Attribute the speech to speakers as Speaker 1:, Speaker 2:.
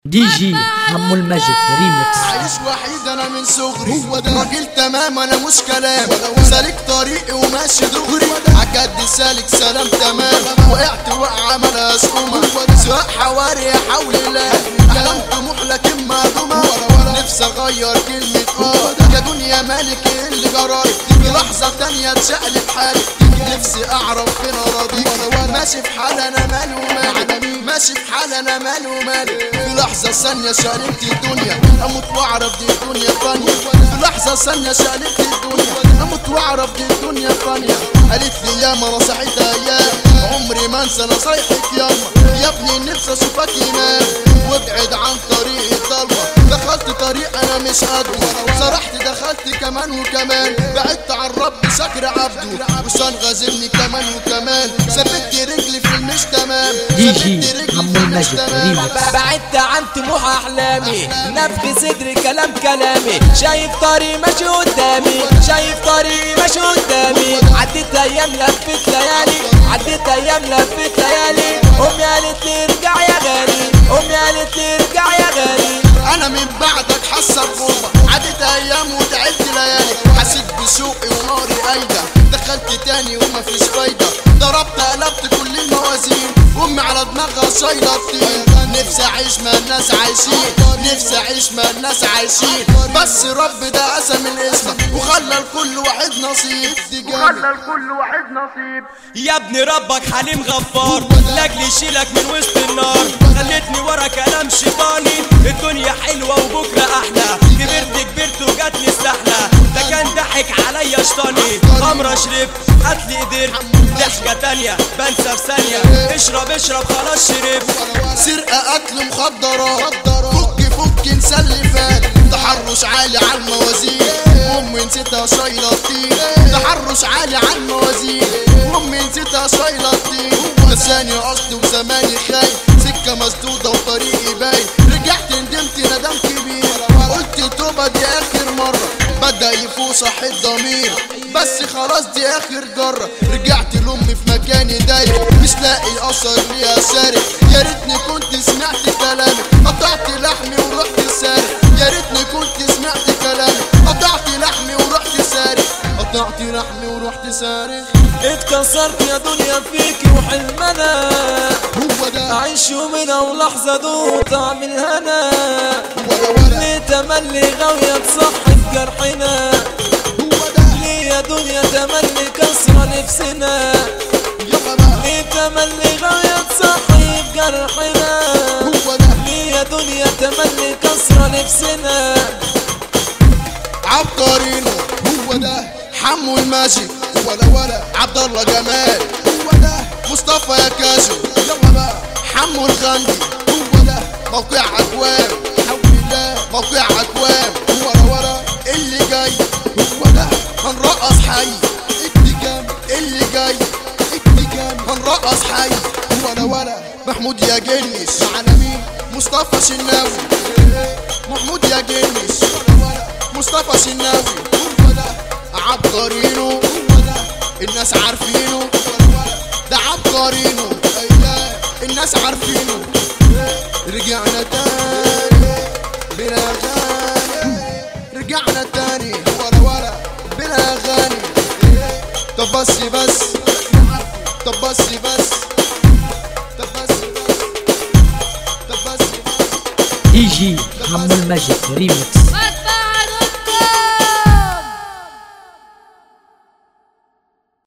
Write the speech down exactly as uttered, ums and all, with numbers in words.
Speaker 1: دي جي حمو المجد ريمكس.
Speaker 2: عايش وحيد انا من صغري، هو ده راجل تمام انا مش كلام، سالك طريقي وماشي دغري، عالجد سالك سلام تمام، وقعت وقعه ملهاش قومه، سواق حواري يا حول الله، احلام طموح لكن معدومه، نفسي اغير كلمه اه، يا دنيا مالك ايه اللي جرالي، في لحظه تانيه تشقلب حالي، نفسي اعرف فين اراضيك، ماشي في حال انا مالي ومالي، ماشي في حال انا مالي ومالي، في لحظة ثانية شقلبت الدنيا، اموت واعرف دي الدنيا فانية، في لحظة ثانية شقلبت الدنيا، اموت واعرف دي الدنيا فانية، قالت لي ياما انا صحيت ايام، عمري ما انسى نصايحك ياما، يا ابني نفسي اشوفك ينام، وابعد عن طريق الضلمة، دخلت طريق انا مش قده، سرحت دخلت كمان وكمان، بعدت عن رب شكر عبده، وشان غازلني كمان وكمان، ثبت رجلي في المش تمام،
Speaker 1: دي جي حمو المجد ريمكس.
Speaker 3: بعدت عن طموح احلامي، نفخ صدري كلام كلامي، شايف طريق ماشي قدامي، شايف طريق ماشي قدامي، عديت ايام لفت ليالي، عديت ايام لفت ليالي، امي قالت لي ارجع يا غالي، امي قالت لي ارجع يا غالي،
Speaker 2: انا من بعدك حاسه بغربه، عدت ايام وتعبت ليالي، حسيت بشوقي وناري قايده، دخلت تاني ومفيش فايده، ضربت قلبت كل الموازين، امي على دماغها شايله الطين، نفسي اعيش ما الناس عايشين، نفسي اعيش ما الناس عايشين، بس رب ده قسم الاسم وخلى لكل واحد نصيب، وخلى لكل واحد نصيب.
Speaker 3: يا ابني ربك حليم غفار، لاجلي يشيلك من وسط النار، خلتني ورا كلام شيطاني، الدنيا حلوه وبكره احلى، كبرت كبرت وجاتلي السحله، ده كان ضحك عليا شيطاني، خمره شربت هاتلي قدرت، ضحكه تانيه بنسى في ثانيه، اشرب اشرب خلاص شربت،
Speaker 2: سرقه قتل مخدرات، فك فك نسلي فات، تحرش عالي على الموازين، امي نسيتها شايله الطين، تحرش عالي على الموازين، امي نسيتها شايله الطين، لساني اصلي وزماني خايف، سكه مسدوده وطريقي باين، رجعت ندمت ندم كبير، قلت توبه دي اخر مره، بدا يفوق صح الضمير، بس خلاص دي اخر جره، رجعت لامي في مكاني دايق، مش لاقي اثر ليها سارق، يا ريتني كنت سمعت كلامي، قطعت لحمي ورحت سارق، يا ريتني كنت سمعت كلامي، قطعت لحمي ورحت سارق، قطعت لحمي ورحت سارق،
Speaker 3: اتكسرت يا دنيا فيكي وحلمنا،
Speaker 2: هو ده
Speaker 3: اعيش يومنا ولحظه دوق طعم الهنا،
Speaker 2: ولا ولا
Speaker 3: ليه تملي غاويه تصحي في جرحنا،
Speaker 2: هو ده
Speaker 3: ليه يا دنيا تملي كسره نفسنا،
Speaker 2: يلا بقى
Speaker 3: ليه تملي غاويه تصحي في جرحنا،
Speaker 2: هو ده
Speaker 3: ليه يا دنيا تملي كسره نفسنا،
Speaker 2: عبقرينو هو ده حمو الماجد، ولا ولا عبد الله جمال، هو ده مصطفى يا كاجو، يلا بقى حمو الغندي، هو ده موقع اكوام، حول الله موقع اكوام، ولا ولا اللي جاي، هو ده هنرقص حي، التجام اللي جاي، التجام هنرقص حي، ولا ولا محمود يا جنس، على مين مصطفى شناوي، محمود يا جنس، ولا ولا مصطفى شناوي، هو ده عبقرينو، هو ده الناس عارفينه، ده عبقرينو، الناس عارفينه، رجعنا تاني بلا اغاني، رجعنا تاني ورا ورا بلا اغاني، طب بس بس طب بس بس طب بس بس طب بس بس
Speaker 1: دي جي حمو المجد ريمكس.